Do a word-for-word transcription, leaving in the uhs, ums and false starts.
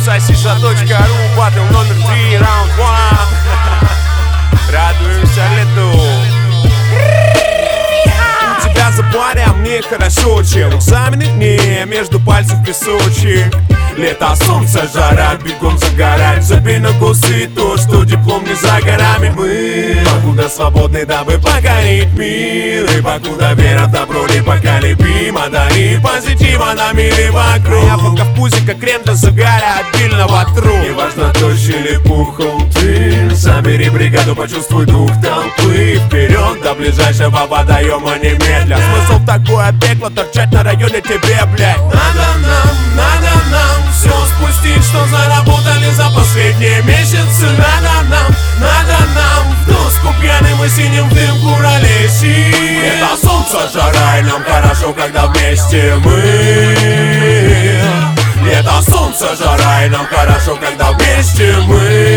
Сосиша точка ру, батл номер три, раунд один. Радуемся лету. У тебя за паря, а мне хорошо, чем экзамены дней, между пальцев песочек. Лето, солнце, жара, бегом загорать. Забей на косы то, что диплом не за горами. Мы покуда свободны, дабы покорить мир. И покуда вера в добро непоколебима, дарит позитива на мире вокруг. Я пока в пузе, как крем для загара, обильного тру. Неважно, дождь или пухом ты. Собери бригаду, почувствуй дух толпы. Вперед до ближайшего водоема немедля. Смысл такое пекло, торчать на районе тебе, блядь. Надо нам, надо нам все спустить, что заработали за последние месяцы. Надо нам, надо нам в доску пьяным и синим в дымку ролесить. Это солнце, жара, и нам хорошо, когда вместе мы. Это солнце, жара, и нам хорошо, когда вместе мы.